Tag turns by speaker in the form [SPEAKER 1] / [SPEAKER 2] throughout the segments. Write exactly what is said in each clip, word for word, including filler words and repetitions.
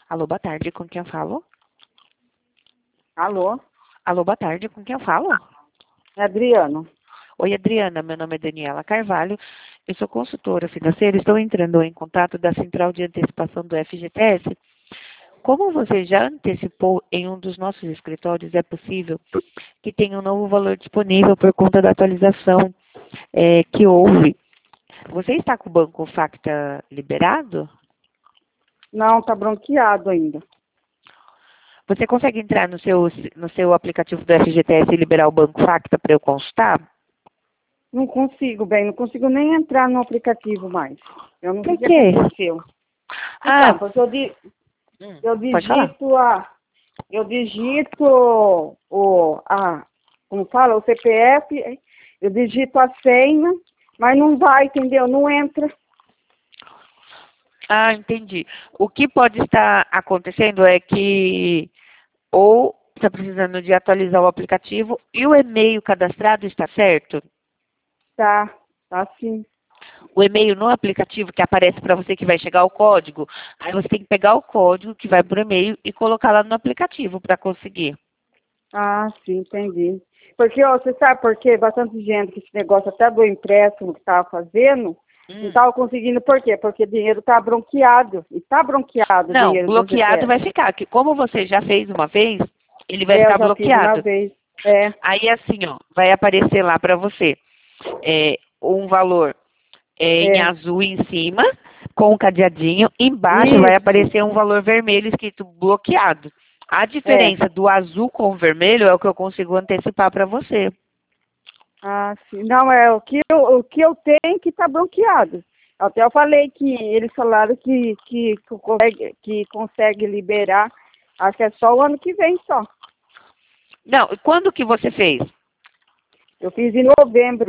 [SPEAKER 1] Alô, boa tarde, com quem eu falo?
[SPEAKER 2] Alô,
[SPEAKER 1] Alô, boa tarde, com quem eu falo?
[SPEAKER 2] é Adriano.
[SPEAKER 1] Oi, Adriana, meu nome é Daniela Carvalho, eu sou consultora financeira, estou entrando em contato da Central de Antecipação do F G T S. Como você já antecipou em um dos nossos escritórios, é possível que tenha um novo valor disponível por conta da atualização eh, que houve. Você está com o Banco Facta liberado?
[SPEAKER 2] Não, tá bronqueado ainda.
[SPEAKER 1] Você consegue entrar no seu, no seu aplicativo do F G T S e liberar o Banco Facta para eu consultar?
[SPEAKER 2] Não consigo, bem, não consigo nem entrar no aplicativo mais. Eu não sei
[SPEAKER 1] Por
[SPEAKER 2] o que
[SPEAKER 1] quê?
[SPEAKER 2] aconteceu.
[SPEAKER 1] Ah,
[SPEAKER 2] Então, porque eu, di,
[SPEAKER 1] hum,
[SPEAKER 2] eu
[SPEAKER 1] pode falar.
[SPEAKER 2] digito a. Eu digito o. A, como fala? O C P F, eu digito a senha, mas não vai, entendeu? Não entra.
[SPEAKER 1] Ah, entendi. O que pode estar acontecendo é que ou está precisando de atualizar o aplicativo e o e-mail cadastrado está certo?
[SPEAKER 2] Tá, tá assim.
[SPEAKER 1] O e-mail no aplicativo que aparece para você que vai chegar o código, aí você tem que pegar o código que vai por e-mail e colocar lá no aplicativo para conseguir.
[SPEAKER 2] Ah, sim, entendi. Porque, ó, você sabe por quê? Bastante gente que esse negócio até do empréstimo que estava fazendo, não
[SPEAKER 1] Hum.
[SPEAKER 2] estava conseguindo, por quê? Porque o dinheiro está bronqueado. E está bronqueado o
[SPEAKER 1] Não,
[SPEAKER 2] dinheiro do
[SPEAKER 1] bloqueado
[SPEAKER 2] G P S.
[SPEAKER 1] vai ficar. Que como você já fez uma vez, ele vai
[SPEAKER 2] É, eu
[SPEAKER 1] ficar
[SPEAKER 2] já fiz uma
[SPEAKER 1] bloqueado.
[SPEAKER 2] vez. É,
[SPEAKER 1] Aí assim, ó, vai aparecer lá para você é, um valor é, em
[SPEAKER 2] é.
[SPEAKER 1] azul em cima, com um cadeadinho. Embaixo vai
[SPEAKER 2] Isso,
[SPEAKER 1] aparecer um valor vermelho escrito bloqueado. A
[SPEAKER 2] é.
[SPEAKER 1] diferença do azul com o vermelho é o que eu consigo antecipar para você.
[SPEAKER 2] Ah, sim. Não, é o que eu, o que eu tenho que está bronqueado. Até eu falei que eles falaram que, que, que, consegue, que consegue liberar, acho que é só o ano que vem só.
[SPEAKER 1] Não, quando que você fez?
[SPEAKER 2] Eu fiz em novembro.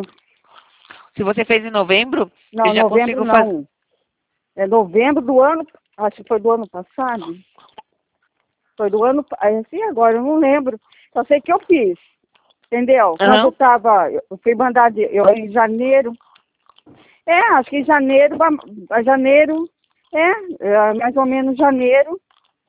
[SPEAKER 1] Se você fez em novembro, eu
[SPEAKER 2] Não,
[SPEAKER 1] já
[SPEAKER 2] novembro
[SPEAKER 1] consigo fazer.
[SPEAKER 2] não. É novembro do ano, acho que foi do ano passado. Foi do ano, assim agora, eu não lembro. Só sei que eu fiz, entendeu? Quando eu
[SPEAKER 1] Aham.
[SPEAKER 2] tava, eu fui mandar de, eu, em janeiro. É, acho que em janeiro, a janeiro, é, é, mais ou menos janeiro,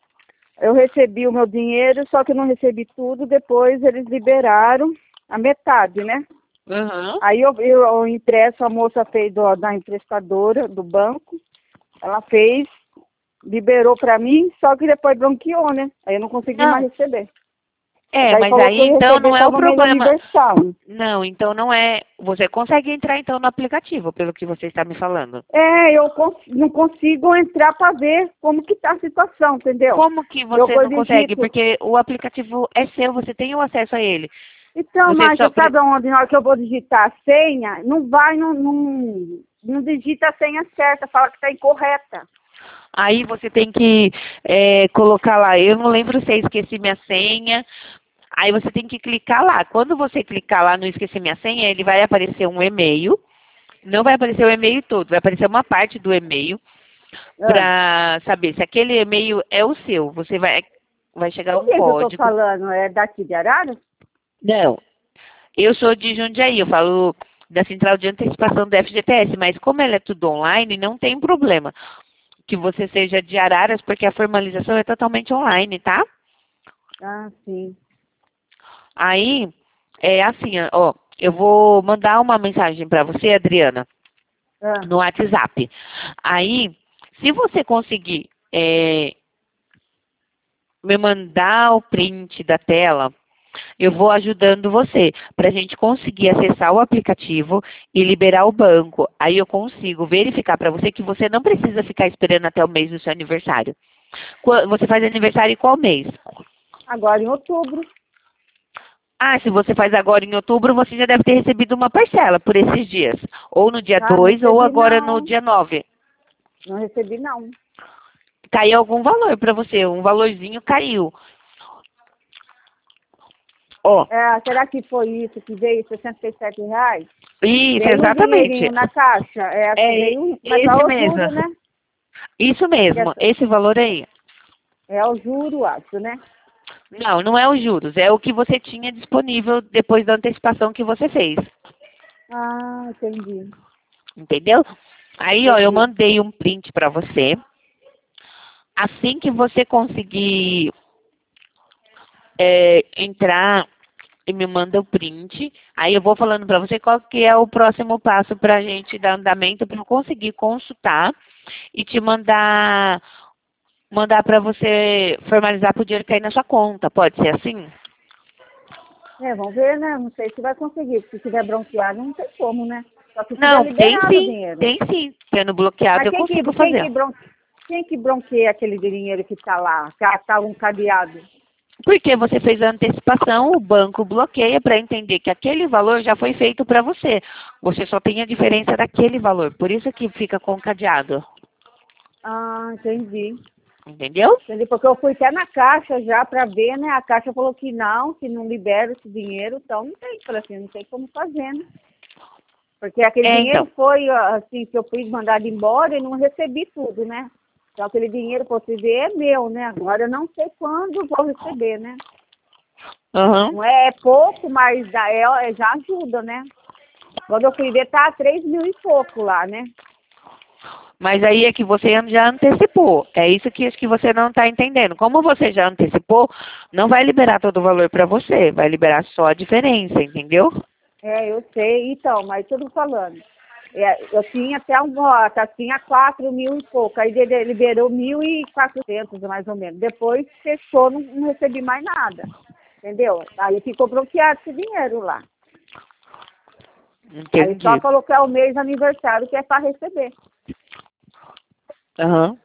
[SPEAKER 2] eu recebi o meu dinheiro, só que eu não recebi tudo, depois eles liberaram a metade, né?
[SPEAKER 1] Aham.
[SPEAKER 2] Aí eu, eu, eu impresso, a moça fez do, da emprestadora do banco, ela fez, liberou para mim, só que depois bronqueou, né? Aí eu não consegui mais
[SPEAKER 1] Não.
[SPEAKER 2] receber.
[SPEAKER 1] É,
[SPEAKER 2] Daí
[SPEAKER 1] mas
[SPEAKER 2] falou que
[SPEAKER 1] aí
[SPEAKER 2] eu ia
[SPEAKER 1] então
[SPEAKER 2] receber
[SPEAKER 1] não é
[SPEAKER 2] só
[SPEAKER 1] o
[SPEAKER 2] no mês do
[SPEAKER 1] problema.
[SPEAKER 2] aniversário.
[SPEAKER 1] Não, então não é. Você consegue entrar então no aplicativo, pelo que você está me falando.
[SPEAKER 2] É, eu cons- não consigo entrar para ver como que tá a situação, entendeu?
[SPEAKER 1] Como que
[SPEAKER 2] Eu
[SPEAKER 1] você
[SPEAKER 2] vou
[SPEAKER 1] não consegue?
[SPEAKER 2] digito.
[SPEAKER 1] Porque o aplicativo é seu, você tem o acesso a ele.
[SPEAKER 2] Então,
[SPEAKER 1] Você
[SPEAKER 2] mas
[SPEAKER 1] só.
[SPEAKER 2] você
[SPEAKER 1] pre-
[SPEAKER 2] sabe onde, na hora que eu vou digitar a senha, não vai, não, não, não digita a senha certa, fala que está incorreta.
[SPEAKER 1] Aí você tem que é, colocar lá. Eu não lembro se eu esqueci minha senha. Aí você tem que clicar lá. Quando você clicar lá no esqueci minha senha, ele vai aparecer um e-mail. Não vai aparecer o e-mail todo, vai aparecer uma parte do e-mail
[SPEAKER 2] Ah,
[SPEAKER 1] para saber se aquele e-mail é o seu. Você vai, vai chegar
[SPEAKER 2] com
[SPEAKER 1] um
[SPEAKER 2] quem que eu estou
[SPEAKER 1] código.
[SPEAKER 2] falando? É daqui de Arara?
[SPEAKER 1] Não, eu sou de Jundiaí, eu falo da Central de Antecipação do F G T S, mas como ela é tudo online, não tem problema que você seja de Araras, porque a formalização é totalmente online, tá?
[SPEAKER 2] Ah, sim.
[SPEAKER 1] Aí, é assim, ó, eu vou mandar uma mensagem para você, Adriana,
[SPEAKER 2] Ah,
[SPEAKER 1] no WhatsApp. Aí, se você conseguir é, me mandar o print da tela, eu vou ajudando você para a gente conseguir acessar o aplicativo e liberar o banco. Aí eu consigo verificar para você que você não precisa ficar esperando até o mês do seu aniversário. Qua- Você faz aniversário em qual mês?
[SPEAKER 2] agora em outubro.
[SPEAKER 1] Ah, se você faz agora em outubro, você já deve ter recebido uma parcela por esses dias. Ou no dia
[SPEAKER 2] Ah, não
[SPEAKER 1] dois ou
[SPEAKER 2] recebi
[SPEAKER 1] agora no
[SPEAKER 2] não.
[SPEAKER 1] dia nove.
[SPEAKER 2] Não recebi não.
[SPEAKER 1] Caiu algum valor para você, um valorzinho caiu. Ó,
[SPEAKER 2] É, será que foi isso que veio sessenta e sete reais?
[SPEAKER 1] isso,
[SPEAKER 2] Veio um
[SPEAKER 1] exatamente.
[SPEAKER 2] dinheirinho na caixa. É, acho que
[SPEAKER 1] É
[SPEAKER 2] veio um, mas é
[SPEAKER 1] esse
[SPEAKER 2] o
[SPEAKER 1] mesmo.
[SPEAKER 2] juro, né?
[SPEAKER 1] Isso
[SPEAKER 2] Que
[SPEAKER 1] mesmo,
[SPEAKER 2] essa-
[SPEAKER 1] esse valor aí.
[SPEAKER 2] É o juro, acho, né?
[SPEAKER 1] Não, não é os juros, é o que você tinha disponível depois da antecipação que você fez.
[SPEAKER 2] Ah, entendi.
[SPEAKER 1] Entendeu? Aí, ó, eu
[SPEAKER 2] Entendi.
[SPEAKER 1] mandei um print para você. assim que você conseguir é, entrar e me manda o print, aí eu vou falando para você qual que é o próximo passo para a gente dar andamento para eu conseguir consultar e te mandar mandar para você formalizar para o dinheiro cair na sua conta. Pode ser assim?
[SPEAKER 2] É, vamos ver, né? Não sei se vai conseguir, porque se tiver bronqueado não tem como, né? Só se tiver
[SPEAKER 1] Não, tem
[SPEAKER 2] liberado o
[SPEAKER 1] sim,
[SPEAKER 2] dinheiro.
[SPEAKER 1] tem sim. Tendo bloqueado
[SPEAKER 2] Mas
[SPEAKER 1] eu
[SPEAKER 2] quem que,
[SPEAKER 1] consigo
[SPEAKER 2] quem
[SPEAKER 1] fazer.
[SPEAKER 2] que, bron... quem que bronqueia aquele dinheiro que está lá, que está um cadeado?
[SPEAKER 1] Porque você fez a antecipação, o banco bloqueia para entender que aquele valor já foi feito para você. Você só tem a diferença daquele valor. Por isso que fica com cadeado.
[SPEAKER 2] Ah, entendi.
[SPEAKER 1] Entendeu?
[SPEAKER 2] Entendi, porque eu fui até na caixa já para ver, né? A caixa falou que não, que não libera esse dinheiro, então não tem, falei assim, não tem como fazer, né? Porque aquele
[SPEAKER 1] É,
[SPEAKER 2] dinheiro
[SPEAKER 1] então.
[SPEAKER 2] foi, assim, que eu fui mandado embora e não recebi tudo, né? Então aquele dinheiro, para você ver, é meu, né? Agora eu não sei quando vou receber, né?
[SPEAKER 1] Uhum.
[SPEAKER 2] Não é, é pouco, mas dá- é, é- já ajuda, né? Quando eu fui ver, tá três mil e pouco lá, né?
[SPEAKER 1] Mas aí é que você já antecipou. É isso que acho que você não está entendendo. Como você já antecipou, não vai liberar todo o valor para você. Vai liberar só a diferença, entendeu?
[SPEAKER 2] É, eu sei, então, mas tudo falando. É, eu tinha até um voto, tinha quatro mil e pouco, aí ele liberou mil e quatrocentos mais ou menos. Depois fechou, não, não recebi mais nada, entendeu? Aí ficou bloqueado esse dinheiro lá. Aí só
[SPEAKER 1] Entendi.
[SPEAKER 2] falou que é o mês aniversário que é para receber.
[SPEAKER 1] Aham.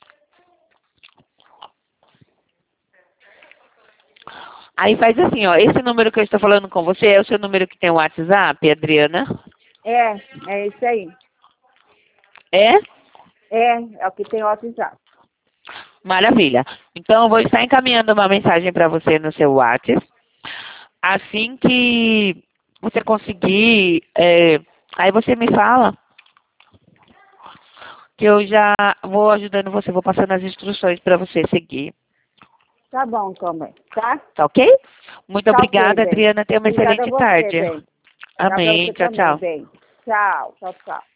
[SPEAKER 1] Aí faz assim, ó. Esse número que eu estou falando com você é o seu número que tem o WhatsApp, Adriana?
[SPEAKER 2] É, é isso aí.
[SPEAKER 1] É?
[SPEAKER 2] É, é o que tem WhatsApp.
[SPEAKER 1] Maravilha. Então, eu vou estar encaminhando uma mensagem para você no seu WhatsApp. Assim que você conseguir, é, aí você me fala que eu já vou ajudando você, vou passando as instruções para você seguir.
[SPEAKER 2] Tá bom, também, tá?
[SPEAKER 1] Tá ok? Muito
[SPEAKER 2] Tá ok,
[SPEAKER 1] obrigada,
[SPEAKER 2] bem.
[SPEAKER 1] Adriana. Tenha uma
[SPEAKER 2] Obrigada a
[SPEAKER 1] excelente
[SPEAKER 2] você,
[SPEAKER 1] tarde.
[SPEAKER 2] bem. Tá pra
[SPEAKER 1] Amém.
[SPEAKER 2] você
[SPEAKER 1] Tchau,
[SPEAKER 2] também,
[SPEAKER 1] tchau.
[SPEAKER 2] bem. Tchau, tchau, tchau.